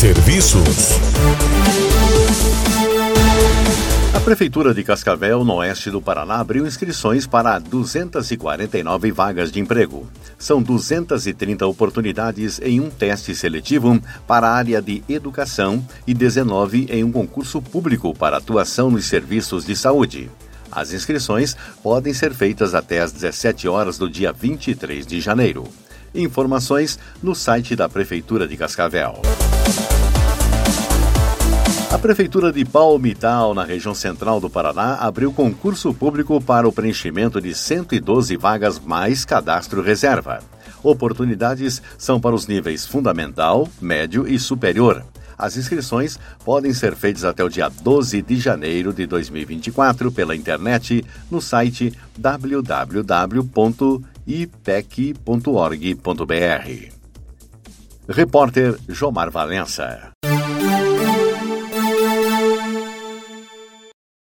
Serviços. A Prefeitura de Cascavel, no oeste do Paraná, abriu inscrições para 249 vagas de emprego. São 230 oportunidades em um teste seletivo para a área de educação e 19 em um concurso público para atuação nos serviços de saúde. As inscrições podem ser feitas até às 17 horas do dia 23 de janeiro. Informações no site da Prefeitura de Cascavel. A Prefeitura de Palmital, na região central do Paraná, abriu concurso público para o preenchimento de 112 vagas mais cadastro reserva. Oportunidades são para os níveis fundamental, médio e superior. As inscrições podem ser feitas até o dia 12 de janeiro de 2024 pela internet no site www.ipec.org.br. Repórter Jomar Valença.